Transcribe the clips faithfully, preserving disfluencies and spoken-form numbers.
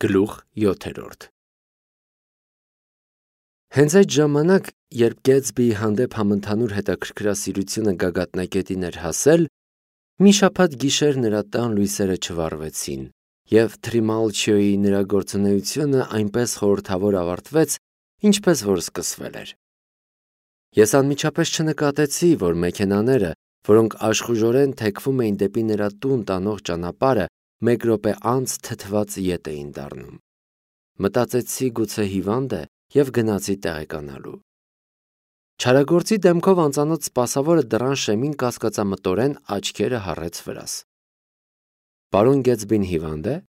Գլուխ յոթերորդ Հենց այդ ժամանակ, երբ Գեթսբիի հանդեպ համընդհանուր հետաքրքրասիրությունը գագաթնակետին էր հասել, մի շաբաթ գիշեր նրա տան լույսերը չվառվեցին, և Տրիմալչիոյի նրա գործունեությունը այնպես խորհրդավոր ավարտվեց, ինչպես որ սկսվել էր։ Ես անմիջապես չնկատեցի, որ մեքենաները, որոնք աշխուժորեն թեքվում էին դեպի նրա տուն տանող ճանապարհը, մեկ րոպե անց թթված ետ էին դառնում։ Մտածեցի գուցե հիվանդ է և գնացի տեղեկանալու։ Չարագործի դեմքով անծանոթ սպասավորը դռան շեմին կասկածամտորեն աչքերը հառեց վրաս։ Պարոն Գեթսբին հիվա՞նդ է։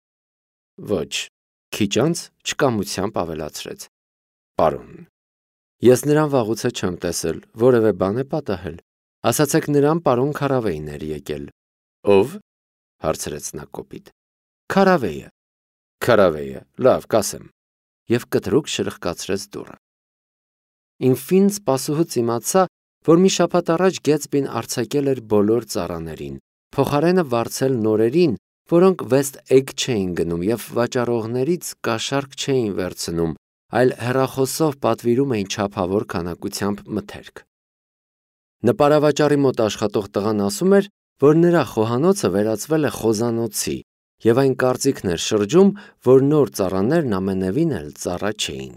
Ոչ, քիչ անց չկամությամբ ավելացրեց. Պարոն, ես նրան վաղուց չեմ տեսել, որևէ բան է պատահել։ Ասացեք նրան պարոն Քարավեյն էր եկել։ Ո՞վ։ Հարցրեց նա կոպիտ։ Քարավեյը։ Քարավեյը, լավ, կասեմ։ Եվ կտրուկ շրխկացրեց դուռը։ Իմ ֆին սպասուհուց իմացա, որ մի շաբաթ առաջ Գեթսբին արձակել էր բոլոր ծառաներին, փոխարենը վարձել նորերին, որոնք Վեսթ Էգ չէին գնում և վաճառողներից կաշառք չէին վերցնում, այլ հեռախոսով պատվիրում էին չափավոր քանակությամբ մթերք։ Նպարավաճառի մոտ աշխատող տղան ասում էր, որ նրա խոհանոցը վերածվել է խոզանոցի, և այն կարծիքն էր շրջում, որ նոր ծառաներն ամենևին էլ ծառա չէին։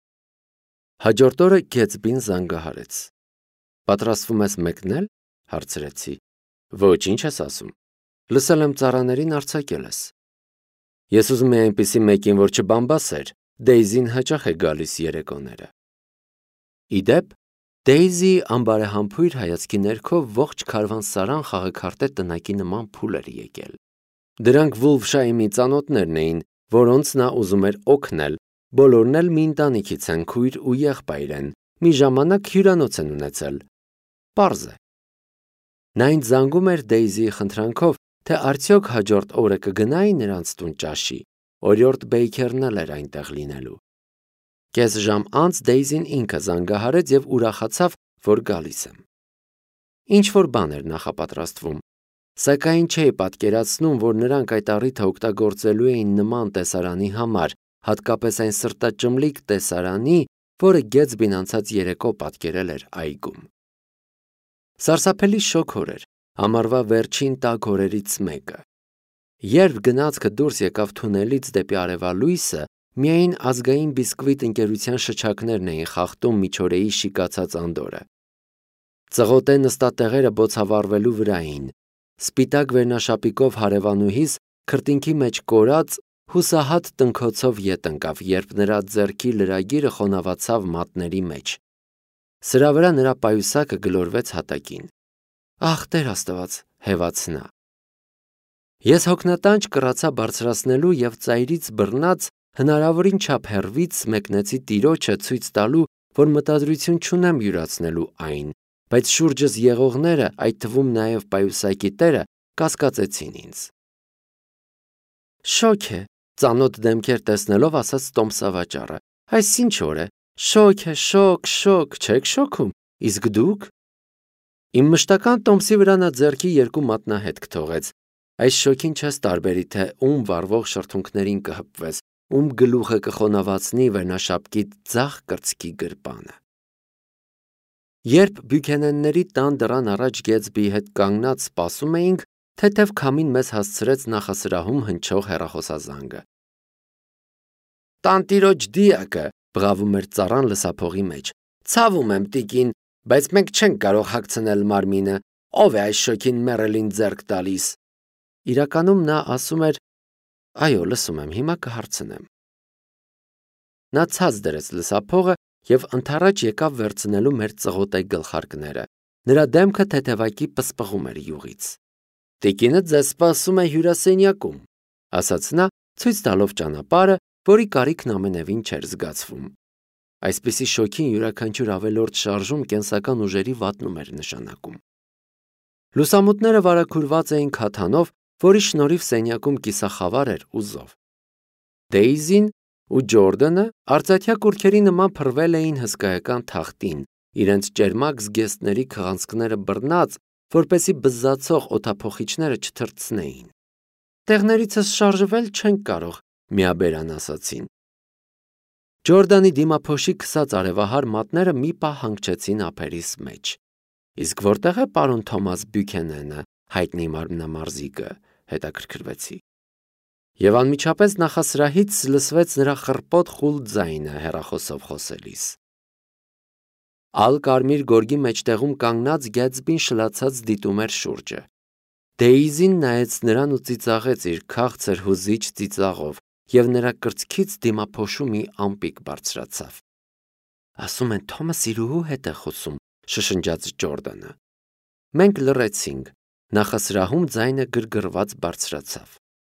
Հաջորդ օրը Գեթսբին զանգահարեց։ Պատրաստվում ես մեկնել, հարցրեցի։ Ոչ, ինչ ես ասում։ Լսել եմ ծառաներին արձակել ես։ Ես ուզում եի այնպիսի մեկին, որ չբամբասեր, Դեյզին հաճախ է գալիս երեկոները։ Ի դեպ, Դեյզի անբարեհամբույր հայացքի ներքո ողջ քարվանսարան խաղեքարտե տնակի նման փուլ էր եկել։ Դրանք Վուլֆշայմի ծանոթներն էին, որոնց նա ուզում էր օգնել, բոլորն էլ մի ընտանիքից են, քույր ու եղբայր են, մի ժամանակ հյուրանոց են ունեցել։ Պարզ է։ Նա ինձ զանգում էր Դեյզիի խնդրանքով, թե արդյոք հաջորդ օրը կգնայի նրանց տուն ճաշի, օրիորդ Բեյքերն էլ էր այնտեղ լինելու։ Կես ժամ անց Դեյզին ինքը զանգահարեց և ուրախացավ, որ գալիս եմ։ Ինչ-որ բան էր նախապատրաստվում, սակայն չէի պատկերացնում, որ նրանք այդ առիթը օգտագործելու էին նման տեսարանի համար, հատկապես այն սրտաճմլիկ տեսարանի, որը Գեթսբին անցած երեկո պատկերել էր այգում։ Սարսափելի շոգ օր էր, ամառվա վերջին տաք օրերից մեկը։ Երբ գնացքը դուրս եկավ թունելից դեպի արևալույսը, միայն ազգային բիսկվիտ ընկերության շչակներն էին խախտում միջօրեի շիկացած անդորը։ Ծղոտե նստատեղերը բոցավառվելու վրա էին։ Սպիտակ վերնաշապիկով հարևանուհիս քրտինքի մեջ կորած հուսահատ տնքոցով ետ ընկավ, երբ նրա ձեռքի լրագիրը խոնավացավ մատների մեջ։ Սրա վրա նրա պայուսակը գլորվեց հատակին։ Ախ, Տեր Աստված, հևաց նա։ Ես հոգնատանջ կռացա բարձրացնելու և ծայրից բռնած հնարավորին չափ հեռվից մեկնեցի տիրոջը ցույց տալու, որ մտադրություն չունեմ յուրացնելու այն, բայց շուրջս եղողները, այդ թվում նաև պայուսակի տերը, կասկածեցին ինձ։ Շոգ է, ծանոթ դեմքեր տեսնելով ասաց տոմսավաճառը, այս ինչ օր է, շոգ է, շոգ, շոգ, չեք շոգում, իսկ դուք։ Իմ մշտական տոմսի վրա նա ձեռքի երկու մատնահետք թողեց, այս շոգին չես տարբերի, թե ում վառվող շրթունքներին կհպվես, ում գլուխը կխոնավացնի վերնաշապկի ձախ կրծքի գրպանը։ Երբ Բյուքենենների տան դռան առաջ Գեթսբիի հետ կանգնած սպասում էինք, թեթև քամին մեզ հասցրեց նախասրահում հնչող հեռախոսազանգը։ Տանտիրոջ դիակը, բղավում էր ծառան լսափողի մեջ։ Ցավում եմ, տիկին, բայց մենք չենք կարող հագցնել մարմինը, ով է այս շոգին մեռելին ձեռք տալիս։ Իրականում նա ասում էր. Այո, լսում եմ, հիմա կհարցնեմ։ Նա ցած դրեց լսափողը և ընդառաջ եկավ վերցնելու մեր ծղոտե գլխարկները։ Նրա դեմքը թեթևակի պսպղում էր յուղից։ Տիկինը ձեզ սպասում է հյուրասենյակում, ասաց նա, ցույց տալով ճանապարհը, որի կարիքն ամենևին չէր զգացվում։ Այսպիսի շոգին յուրաքանչյուր ավելորդ շարժում կենսական ուժերի վատնում էր նշանակում։ Լուսամուտները վարագուրված էին քաթանով, որի շնորհիվ սենյակում կիսախավար էր ու զով։ Դեյզին ու Ջորդանը արծաթյա կուռքերի նման փռվել էին հսկայական թախտին, իրենց ճերմակ զգեստների քղանցքները բռնած, որպեսզի բզզացող օդափոխիչները չթռցնեին։ Տեղներիցս շարժվել չենք կարող, միաբերան ասացին։ Ջորդանի դիմափոշի քսած արևահար մատները մի պահ հանգչեցին ափերիս մեջ։ Իսկ որտեղ է պարոն Թոմաս Բյուքենենը, հայտնի մարմնամարզիկը, հետաքրքրվեցի։ Եվ անմիջապես նախասրահից լսվեց նրա խռպոտ խուլ ձայնը հեռախոսով խոսելիս։ Ալ կարմիր գորգի մեջտեղում կանգնած Գեթսբին շլացած դիտում էր շուրջը։ Դեյզին նայեց նրան ու ծիծաղեց իր քաղցր հուզիչ ծիծաղով, և նրա կրծքից դիմափոշու մի ամպիկ բարձրացավ։ Ասում են Թոմը սիրուհու հետ է խոսում, շշնջաց Ջորդանը։ Մենք լռեցինք, նախասրահում ձայնը գրգռված բարձրացավ։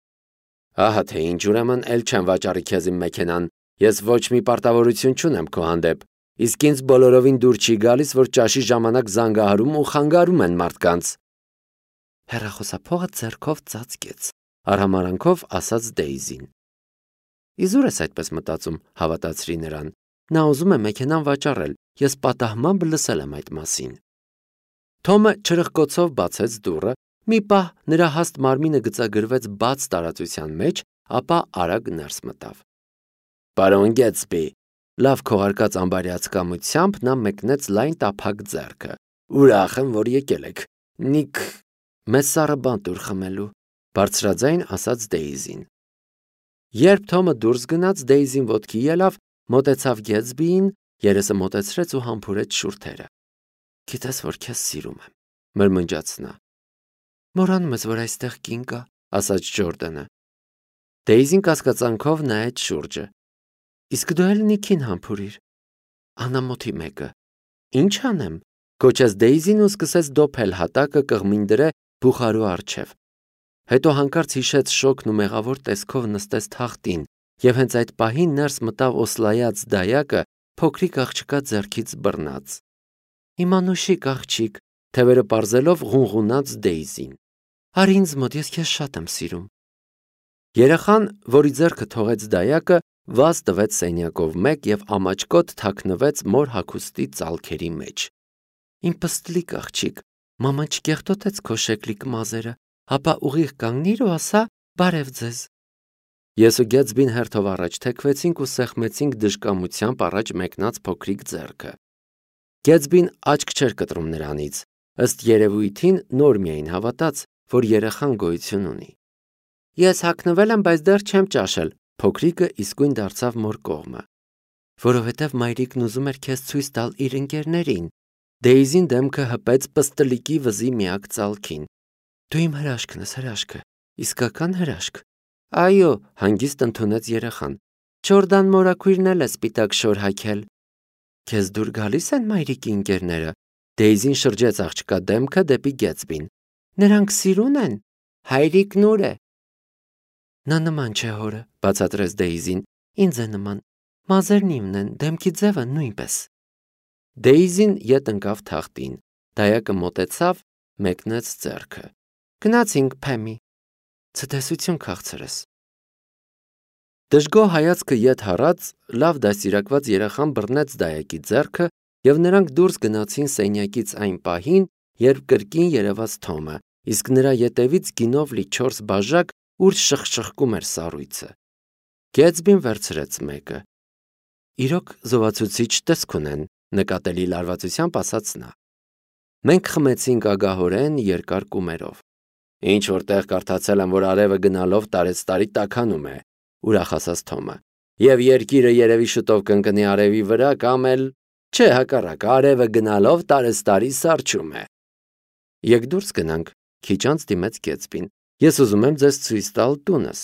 Ահա թե ինչ, ուրեմն էլ չեմ վաճառի քեզ իմ մեքենան, ես ոչ մի պարտավորություն չունեմ քո հանդեպ, իսկ ինձ բոլորովին դուր չի գալիս, որ ճաշի ժամանակ զանգահարում ու խանգարում են մարդկանց։ Հեռախոսափողը ձեռքով ծածկեց, արհամարանքով ասաց Դեյզին։ Իզուր ես այդպես մտածում, հավատացրի նրան։ Նա ուզում է մեքենան վաճառել, ես պատահմամբ լսել եմ այդ մասին։ Թոմը չրխկոցով բացեց դուռը, մի պահ նրա հաստ մարմինը գծագրվեց բաց տարածության մեջ, ապա արագ ներս մտավ։ Պարոն Գեթսբի, լավ քողարկած ամբարյացկամությամբ նա մեկնեց լայն տափակ ձեռքը։ Ուրախ եմ, որ եկել եք։ Նիք մեզ սառը բան տուր խմելու, բարձրաձայն ասաց Դեյզին։ Երբ Թոմը դուրս գնաց, Դեյզին ոտքի ելավ, մոտեցավ Գեթսբիին, երեսը մոտեցրեց ու համբուրեց շուրթերը։ Գիտես, որ քեզ սիրում եմ, մրմնջաց նա։ Մոռանում ես, որ այստեղ կին կա, ասաց Ջորդանը։ Դեյզին կասկածանքով նայեց շուրջը։ Իսկ դու էլ Նիքին համբուրիր։ Անամոթի մեկը։ Ինչ անեմ, գոչեց Դեյզին ու սկսեց դոփել հատակը կղմին դրե բուխարու առջև։ Հետո հանկարծ հիշեց շոգն ու մեղավոր տեսքով նստեց թախտին, և հենց այդ պահին ներս մտավ օսլայած դայակը, փոքրիկ աղջկա ձեռքից բռնած։ Իմ անուշիկ աղջիկ, թևերը պարզելով ղունղունաց Դեյզին։ Արի ինձ մոտ, ես քեզ շատ եմ սիրում։ Երեխան, որի ձեռքը թողեց դայակը, վազ տվեց սենյակով մեկ և ամաչկոտ թաքնվեց մոր հագուստի ծալքերի մեջ։ Իմ պստլիկ աղջիկ, մաման չկեղտոտեց քո շեկլիկ մազերը, ապա ուղիղ կանգնիր ու ասա բարև ձեզ։ Ես ու Գեթսբին հերթով առաջ թեքվեցինք ու սեղմեցինք դժկամությամբ առաջ մեկնած փոքրիկ ձեռքը։ Գեթսբին աչք չէր կտրում նրանից, ըստ երևույթին նոր միայն հավատաց, որ երեխան գոյություն ունի։ Ես հագնվել եմ, բայց դեռ չեմ ճաշել, փոքրիկը իսկույն դարձավ մոր կողմը։ Որովհետև մայրիկն ուզում էր քեզ ցույց տալ իր ընկերներին։ Դեյզին դեմքը հպեց պստլիկի վզի միակ ծալքին։ Դու իմ հրաշքն ես, հրաշքը, իսկական հրաշք։ Այո, հանգիստ ընդունեց երեխան։ Ջորդան մորաքույրն էլ է սպիտակ շոր հագել։ Քեզ դուր գալիս են մայրիկի ընկերները։ Դեյզին շրջեց աղջկա դեմքը դեպի Գեթսբին։ Նրանք սիրուն են։ Հայրիկն ուր է։ Նա նման չէ հորը, բացատրեց Դեյզին։ Ինձ է նման։ Մազերն իմն են, դեմքի ձևը նույնպես։ Դեյզին ետ ընկավ թախտին։ Դայակը մոտեցավ, մեկնեց ձեռքը։ Գնացինք, Փեմի։ Ցտեսություն քաղցրես։ Դժգոհ հայացքը ետ հառած, լավ դաստիարակված երեխան բռնեց դայակի ձեռքը, և նրանք դուրս գնացին սենյակից այն պահին, երբ կրկին երևաց Թոմը, իսկ նրա ետևից գինով լի չորս բաժակ, ուր շխշխկում էր սառույցը։ Գեթսբին վերցրեց մեկը։ Իրոք զովացուցիչ տեսք ունեն, նկատելի լարվածությամբ ասաց նա։ Մենք խմեցինք ագահորեն երկար կումերով։ Ինչ որտեղ կարդացել եմ, որ արևը գնալով տարեցտարի տաքանում է, ուրախ ասաց Թոմը։ Եվ երկիրը երևի շուտով կընկնի արևի վրա, կամ էլ չէ, հակառակ, արևը գնալով տարեցտարի սառչում է։ Եկ դուրս գնանք, քիչ անց դիմեց Գեթսբին։ Ես ուզում եմ ձեզ ցույց տալ տունս։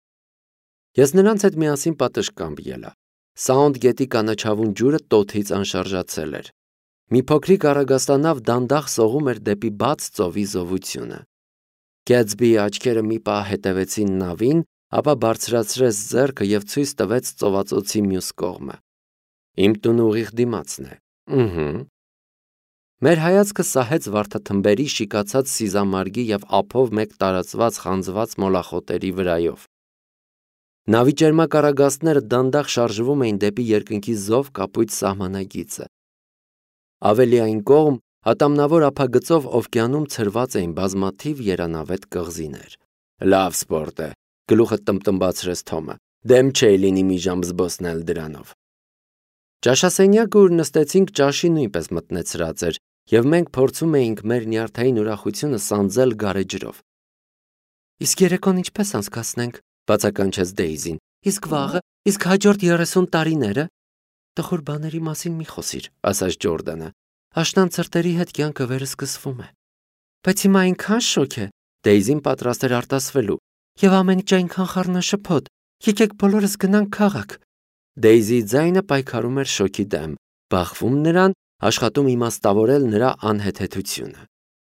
Ես նրանց հետ միասին պատշգամբ ելա։ Սաունդ գետի կանաչավուն ջուրը տոթից անշարժացել էր։ Մի փոքրիկ առագաստանավ դանդաղ սողում էր դեպի բաց ծովի զովությունը։ Գեթսբիի աչքերը մի պահ հետևեցին նավին, ապա բարձրացրեց ձեռքը և ցույց տվեց ծովածոցի մյուս կողմը։ Իմ տունը ուղիղ դիմացն է։ Ըհը։ Մեր հայացքը սահեց վարդաթմբերի շիկացած սիզամարգի և ափով մեկ տարածված խանձված մոլախոտերի վրայով։ Նավի ճերմակառագաստները դանդաղ շարժվում էին դեպի երկնքի զով կապույտ սահմանագիծը։ Ավելի այն կողմ, ատամնավոր ափագծով օվկիանում ցրված էին բազմաթիվ երանավետ կղզիներ։ Լավ սպորտ է, գլուխը տմտմբացրեց Թոմը։ Դեմ չէի լինի մի ժամ զբոսնել դրանով։ Ճաշասենյակը, ուր նստեցինք, ճաշի նույնպես մտնեցրած էր, և մենք փորձում էինք մեր նյարդային ուրախությունը սանձել գարեջրով։ Իսկ երեկոն ինչպես անցկացնենք, բացականչեց Դեյզին։ Իսկ վաղը, իսկ հաջորդ երեսուն տարիները։ Տխուր բաների մասին մի խոսիր, ասաց Ջորդանը։ Աշնան ցրտերի հետ կյանքը վերսկսվում է։ Բայց հիմա այնքան շոկ է, Դեյզին պատրաստ էր արտասվելու, և ամեն ինչ այնքան խառնաշփոթ։ Եկեք բոլորս գնանք քաղաք։ Դեյզիի ձայնը պայքարում էր շոկի դեմ, բախվում նրան, աշխատում իմաստավորել նրա անհեթեթությունը։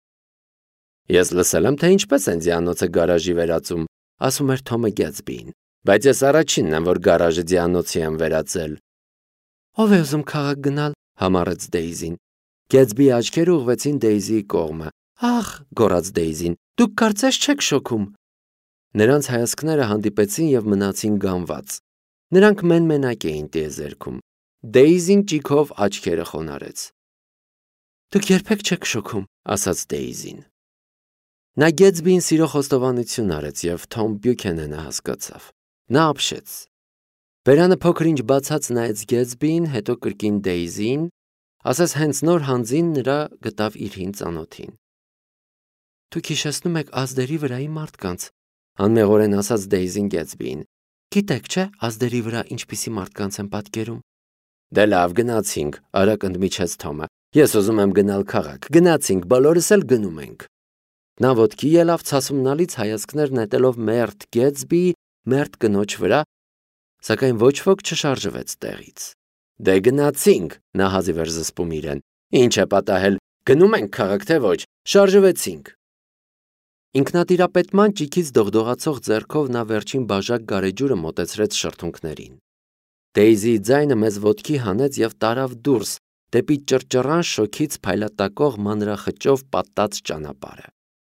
Ես լսել եմ, թե ինչպես են ձիանոցը գարաժի վերածում, ասում էր Թոմը Գեթսբիին, բայց ես առաջինն եմ, որ գարաժը ձիանոցի եմ վերածել։ Ով է ուզում քաղաք գնալ, համառեց Դեյզին։ Գեթսբիի աչքերը ուղղվեցին Դեյզիի կողմը։ Ախ, գոռաց Դեյզին, դուք կարծես չեք շոքում։ Նրանց հայացքները հանդիպեցին և մնացին գանված։ Նրանք մեն-մենակ էին տիեզերքում։ Դեյզին ճիգով աչքերը խոնարհեց։ Դուք երբեք չեք շոքում, ասաց Դեյզին։ Նա Գեթսբիին սիրո խոստովանություն արեց, և Թոմ Բյուքենենը հասկացավ։ Նա ապշեց։ Բերանը փոքր-ինչ բացած նայեց Գեթսբիին, հետո կրկին Դեյզիին, ասես հենց նոր հանձին նրա գտավ իր հին ծանոթին։ Դուք հիշեցնում եք ազդերի վրայի մարդկանց, անմեղորեն ասաց Դեյզին Գեթսբիին։ Գիտեք, չէ, ազդերի վրա ինչպիսի մարդկանց են պատկերում։ Դե լավ, գնացինք, արագ ընդմիջեց Թոմը։ Ես ուզում եմ գնալ քաղաք։ Գնացինք, բոլորս էլ գնում ենք։ Նա ոտքի ելավ, ցասումնալից հայացքներ նետելով մերթ Գեթսբիի մերթ կնոջ վրա, սակայն ոչ ոք չշարժվեց տեղից։ Դե գնացինք, նա հազիվ էր զսպում իրեն։ Ինչ է պատահել, գնում ենք քաղաք, թե ոչ, շարժվեցինք։ Ինքնատիրապետման ճիգից դողդողացող ձեռքով նա վերջին բաժակ գարեջուրը մոտեցրեց շրթունքներին։ Դեյզիի ձայնը մեզ ոտքի հանեց և տարավ դուրս, դեպի ճռճռան շոգից փայլատակող մանրախճով պատած ճանապարհը։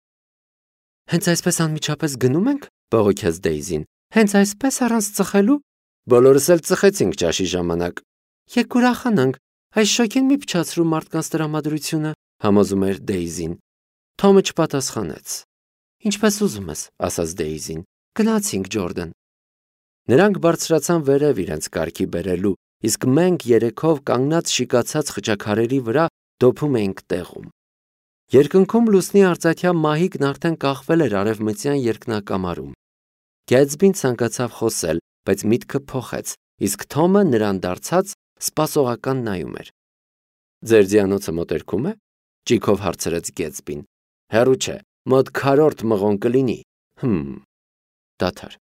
Հենց այսպես անմիջապես գնում ենք, բողոքեց Դեյզին։ Հենց այսպես առանց ծխելու։ Բոլորս էլ ծխեցինք ճաշի ժամանակ։ Եկ ուրախանանք, այս շոգին մի փչացրու մարդկանց տրամադրությունը, համոզում էր Դեյզին։ Թոմը չպատասխանեց։ Ինչպես ուզում ես, ասաց Դեյզին։ Գնացինք, Ջորդան։ Նրանք բարձրացան վերև իրենց կարգի բերելու, իսկ մենք երեքով կանգնած շիկացած խճաքարերի վրա դոփում էինք տեղում։ Երկնքում լուսնի արծաթյա մահիկն արդեն կախվել էր արևմտյան երկնակամարում։ Գեթսբին ցանկացավ խոսել, բայց միտքը փոխեց, իսկ Թոմը նրան դարձած սպասողական նայում էր։ Ձեր ձիանոցը մոտերքում է, ճիգով հարցրեց Գեթսբին։ Հեռու չէ, մոտ քառորդ մղոն կլինի։ Հմ։ Դադար։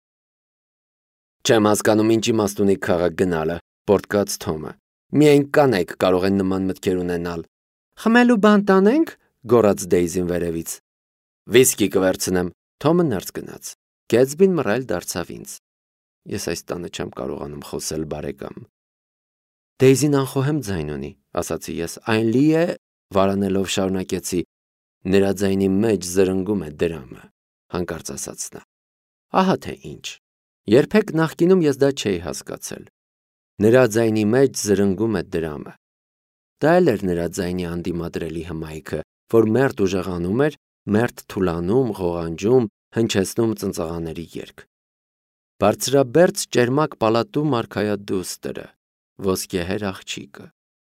Չեմ հասկանում, ինչ իմաստ ունի քաղաք գնալը, պոռթկաց Թոմը։ Միայն կանայք կարող են նման մտքեր ունենալ։ Խմելու բան տանենք, գոռաց Դեյզին վերևից։ Վիսկի կվերցնեմ, Թոմը ներս գնաց։ Գեթսբին մռայլ դարձավ ինձ։ Ես այս տանը չեմ կարողանում խոսել, բարեկամ։ Դեյզին անխոհեմ ձայն ունի, ասացի ես, այն լի է, վարանելով շարունակեցի, նրա ձայնի մեջ զրնգում է դրամը, հանկարծ ասաց նա։ Ահա թե ինչ։ Երբեք նախկինում ես դա չէի հասկացել։ Նրա ձայնի մեջ զրնգում է դրամը։ Դա էլ էր նրա ձայնի անդիմադրելի հմայքը, որ մերթ ուժեղանում էր, մերթ թուլանում, ղողանջում, հնչեցնում ծնծղաների երգ։ Բարձրաբերձ ճերմակ պալատու մարգայադուստրը, ոսկեհեր աղջիկը։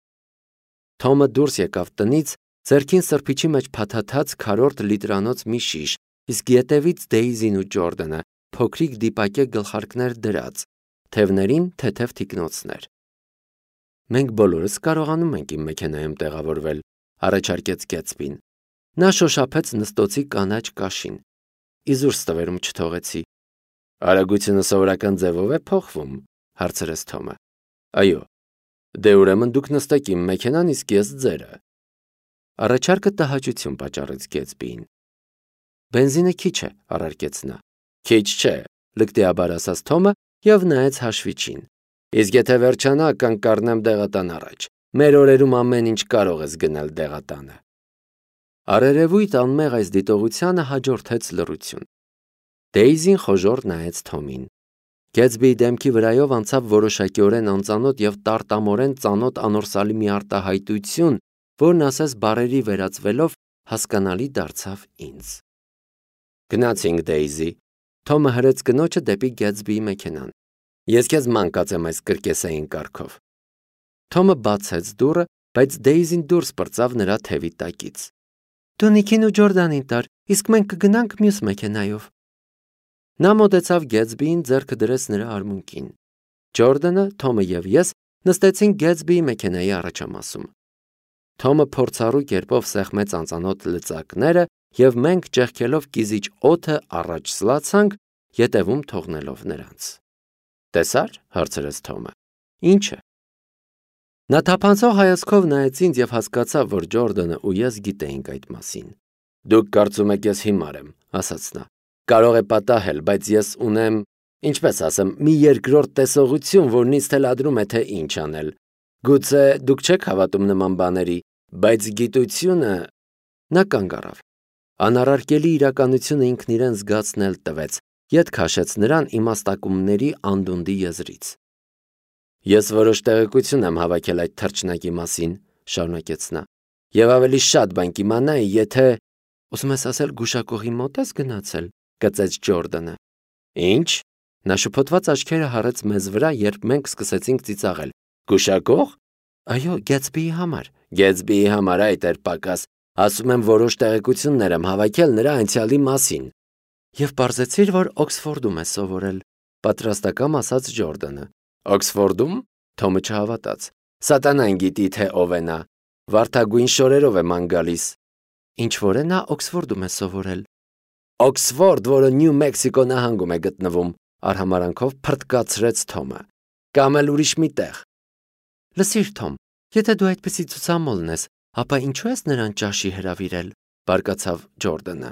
Թոմը դուրս եկավ տնից, ձեռքին սրբիչի մեջ փաթաթած քառորդ լիտրանոց մի շիշ, իսկ ետևից Դեյզին ու Ջորդանը փոքրիկ դիպակե գլխարկներ դրած, թևներին թեթև թիկնոցներ։ Մենք բոլորս կարողանում ենք իմ մեքենայում տեղավորվել, առաջարկեց Գեթսբին։ Նա շոշափեց նստոցի կանաչ կաշին։ Իզուր ստվերում չթողեցի։ Արագությունը սովորական ձևով է փոխվում, հարցրեց Թոմը։ Այո։ Դե ուրեմն դուք նստեք իմ մեքենան, իսկ ես ձերը։ Առաջարկը տհաճություն պատճառեց Գեթսբիին։ Բենզինը քիչ է, առարկեց նա։ Քիչ չէ, լկտիաբար ասաց Թոմը և նայեց հաշվիչին։ Իսկ եթե վերջանա, կանգառնեմ դեղատան առաջ։ Մեր օրերում ամեն ինչ կարող ես գնել դեղատանը։ Արերևույթ անմեղ այս դիտողությանը հաջորդեց լռություն։ Դեյզին խոժոռ նայեց Թոմին։ Գեթսբիի դեմքի վրայով անցավ որոշակիորեն անծանոթ և տարտամորեն ծանոթ անորսալի մի արտահայտություն, որն ասես բառերի վերածվելով հասկանալի դարձավ ինձ։ Գնացինք, Դեյզի։ Թոմը հրեց կնոջը դեպի Գեթսբիի մեքենան։ Ես քեզ մանկած եմ այս կրկեսային կարգով։ Թոմը բացեց դուռը, բայց Դեյզին դուրս պրծավ նրա թևի տակից։ Դու Նիքին ու Ջորդանին տար, իսկ մենք կգնանք մյուս մեքենայով։ Նա մոտեցավ Գեթսբիին, ձեռքը դրեց նրա արմունկին։ Ջորդանը, Թոմը եւ ես նստեցին Գեթսբիի մեքենայի առաջամասում։ Թոմը փորձառու կերպով սեղմեց անծանոթ լծակները, եւ մենք ճեղքելով կիզիչ օդը առաջ սլացանք, ետևում թողնելով նրանց։ Տեսա՞ր, հարցրեց Թոմը։ Ի՞նչը։ Նա թափանցող հայացքով նայեց ինձ եւ հասկացավ, որ Ջորդանը ու ես գիտեինք այդ մասին։ Դուք կարծում եք ես հիմար եմ, ասաց նա։ Կարող է պատահել, բայց ես ունեմ, ինչպես ասեմ, մի երկրորդ տեսողություն, որն ինձ թելադրում է, թե ինչ անել։ Գուցե դուք չեք հավատում նման բաների, բայց գիտությունը… Նա կանգ առավ։ Անառարկելի իրականությունը ինքն իրեն զգացնել տվեց, ետ քաշեց նրան իմաստակումների անդունդի եզրից։ Ես որոշ տեղեկություն եմ հավաքել այդ թռչնակի մասին, շարունակեց նա, եւ ավելի շատ բան կիմանայի, եթե… Ուզում ես ասել գուշակողի մոտ ես գնացել, կծեց Ջորդանը։ Ինչ։ Նա շփոթված աչքերը հառեց մեզ վրա, երբ մենք սկսեցինք ծիծաղել։ Գուշակող։ Այո, Գեթսբիի համար։ Գեթսբիի համար, այդ էր պակաս։ Ասում եմ, որոշ տեղեկություններ եմ հավաքել նրա անցյալի մասին։ Եվ պարզեցիր, որ Օքսֆորդում է սովորել, պատրաստակամ ասաց Ջորդանը։ Օքսֆորդում։ Թոմը չհավատաց։ Սատանան գիտի, թե ով է նա։ Վարդագույն շորերով է ման գալիս։ Ինչ որ է նա Օքսֆորդում է սովորել։ Օքսֆորդ, որը Նյու Մեքսիկո նահանգում է գտնվում, արհամարանքով փրտկացրեց Թոմը։ Կամ էլ ուրիշ մի տեղ։ Լսիր, Թոմ, եթե դու այդպեսի ցուցամոլն ես, ապա ինչու ես նրան ճաշի հրավիրել, բարկացավ Ջորդանը։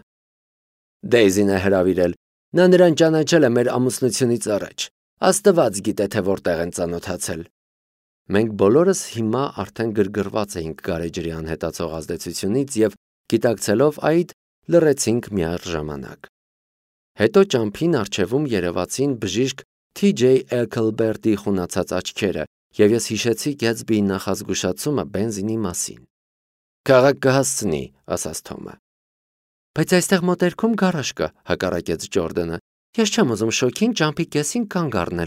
Դեյզին է հրավիրել։ Նա նրան ճանաչել է մեր ամուսնությունից առաջ։ Աստված գիտե, թե որտեղ են ծանոթացել։ Մենք բոլորս հիմա արդեն գրգռված էինք գարեջրի անհետացող ազդեցությունից եւ գիտակցելով այդ լռեցինք միառժամանակ։ Հետո ճամփին առջևում երևացին բժիշկ Թի Ջեյ Էքլբերտի խունացած աչքերը, եւ ես հիշեցի Գեթսբիի նախազգուշացումը բենզինի մասին։ Քաղաք կհասցնի, ասաց Թոմը։ Բայց այստեղ մոտերքում գարաժ կա, հակառակեց Ջորդանը։ Ես չեմ ուզում շոքին ճամփի կեսին կանգ առնել։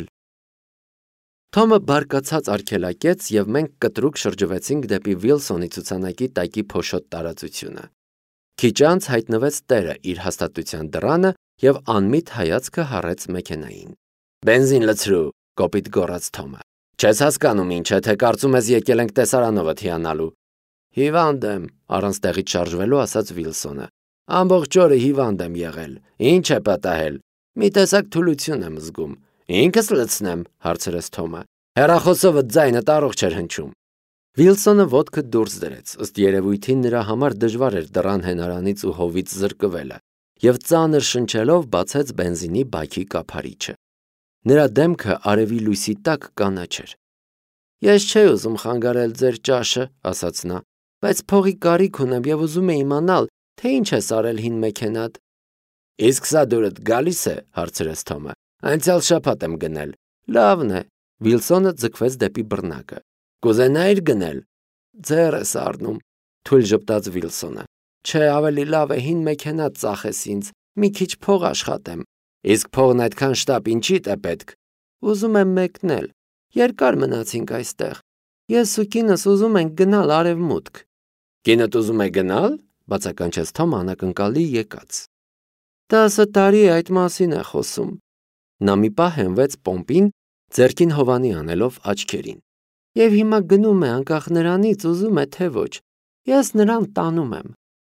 Թոմը բարկացած արգելակեց եւ մենք կտրուկ շրջվեցինք դեպի Վիլսոնի ցուցանակի տակի փոշոտ տարածությունը։ Քիչ անց հայտնվեց տերը իր հաստատության դռանը եւ անմիտ հայացքը հառեց մեքենային։ Բենզին լցրու, կոպիտ գոռաց Թոմը։ Չես հասկանում ինչ է, թե կարծում ես եկել ենք տեսարանովդ հիանալու։ Հիվանդ եմ, առանց տեղից շարժվելու ասաց Վիլսոնը։ Ամբողջ օրը հիվանդ եմ եղել։ Ինչ է պատահել։ Մի տեսակ թուլություն եմ զգում։ Ինքս լցնեմ, հարցրեց Թոմը։ Հեռախոսովը ձայնդ առողջ էր հնչում։ Վիլսոնը ոտքը դուրս դրեց, ըստ երևույթին նրա համար դժվար էր դռան հենարանից ու հովից զրկվելը, եւ ծանր շնչելով բացեց բենզինի բաքի կափարիչը։ Նրա դեմքը արևի լույսի տակ կանաչ էր։ Ես չէի ուզում խանգարել ձեր ճաշը, ասաց նա, բայց փողի կարիք ունեմ եւ ուզում եմ իմանալ, թե ինչ ես արել հին մեքենադ։ Իսկ սա դուրդ գալիս է, հարցրեց Թոմը։ Անցյալ շաբաթ եմ գնել։ Լավն է։ Վիլսոնը ձգվեց դեպի բռնակը։ Կուզենայիր գնել։ Ձեռ ես առնում, թույլ ժպտաց Վիլսոնը։ Չէ, ավելի լավ է հին մեքենա ծախես ինձ, մի քիչ փող աշխատեմ։ Իսկ փողն այդքան շտապ ինչի՞դ է պետք։ Ուզում եմ մեկնել։ Երկար մնացինք այստեղ։ Ես ու կինս ուզում ենք գնալ արևմուտք։ Կինդ ուզում է գնալ, բացականչեց Թոմը անակնկալի եկած։ Տասը տարի այդ մասին է խոսում։ Նա մի պահ հենվեց պոմպին, ձեռքին հովանի անելով աչքերին։ Եվ հիմա գնում է անկախ նրանից ուզում է թե ոչ։ Ես նրան տանում եմ։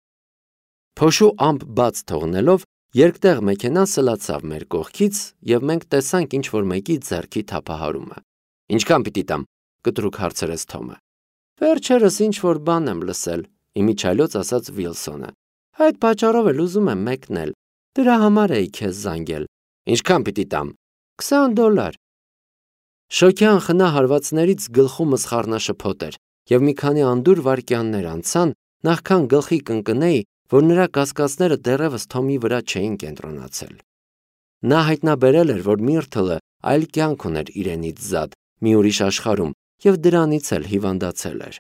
Փոշու ամպ բաց թողնելով երկտեղ մեքենան սլացավ մեր կողքից եւ մենք տեսանք ինչ որ մեկի ձեռքի թափահարումը։ Ինչքան պիտի տամ, կտրուկ հարցրեց Թոմը։ Վերջերս ինչ որ բան եմ լսել, իմիջայլոց ասաց Վիլսոնը։ Այդ պատճառով էլ ուզում եմ մեկնել։ Դրա համար էի քեզ զանգել։ Ինչքան պիտի տամ։ քսան դոլար։ Շոկյան խնա հարվածներից գլխումս խառնաշփոթ էր եւ մի քանի անդուր վայրկյաններ անցան, նախքան գլխի կընկնեի, որ նրա կասկածները դեռևս Թոմի վրա չէին կենտրոնացել։ Նա հայտնաբերել էր, որ Միրթլը այլ կյանք ուներ իրենից զատ, մի ուրիշ աշխարհում, եւ դրանից էլ հիվանդացել էր։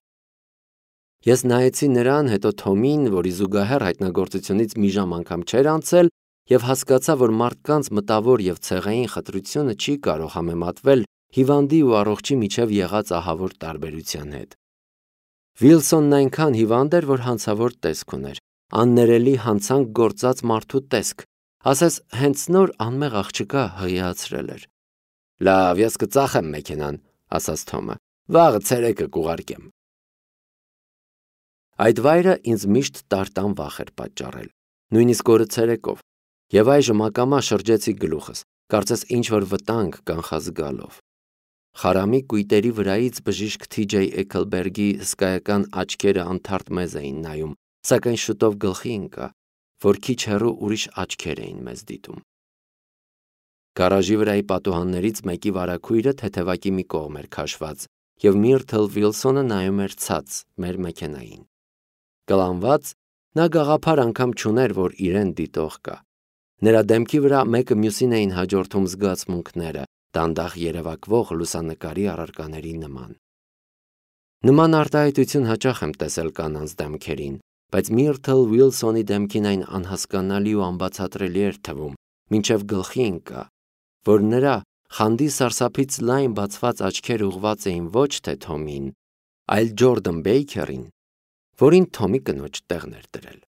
Ես նայեցի նրան, հետո Թոմին, որի զուգահեռ հայտնագործությունից մի ժամ անգամ չէր անցել, և հասկացա, որ մարդկանց մտավոր և ցեղային խտրությունը չի կարող համեմատվել հիվանդի ու առողջի միջև եղած ահավոր տարբերության հետ։ Վիլսոնն այնքան հիվանդ էր, որ հանցավոր տեսք ուներ, աններելի հանցանք գործած մարդու տեսք, ասես հենց նոր անմեղ աղջկա հղիացրել էր։ «Լավ, ես կծախեմ մեքենան», ասաց Թոմը, «վաղը ցերեկը կուղարկեմ»։ Այդ վայրը ինձ միշտ տարտան վախ էր պատճառել, նույնիսկ օրը ցերեկով, և այժմ ակամա շրջեցի գլուխս, կարծես ինչ-որ վտանգ կանխազգալով։ Խարամի կույտերի վրայից բժիշկ Թի Ջեյ Էքլբերգի հսկայական աչքերը անթարթ մեզ էին նայում, սակայն շուտով գլխի ընկա, որ քիչ հեռու ուրիշ աչքեր էին մեզ դիտում։ Գարաժի վրայի պատուհաններից մեկի վարագույրը թեթևակի մի կողմ էր քաշված, և Միրթլ Վիլսոնը նայում էր ցած մեր մեքենային։ Կլանված, նա գաղափար անգամ չուներ, որ իրեն դիտող կա։ Նրա դեմքի վրա մեկը մյուսին էին հաջորդում զգացմունքները, դանդաղ երևակվող լուսանկարի առարկաների նման։ Նման արտահայտություն հաճախ եմ տեսել կանանց դեմքերին, բայց Միրթլ Վիլսոնի դեմքին այն անհասկանալի ու անբացատրելի էր թվում, մինչև գլխի ընկա, որ նրա խանդի սարսափից լայն բացված աչքերը ուղղված էին ոչ թե Թոմին, այլ Ջորդան Բեյքերին, որին Թոմի կնոջ տեղն էր դրել։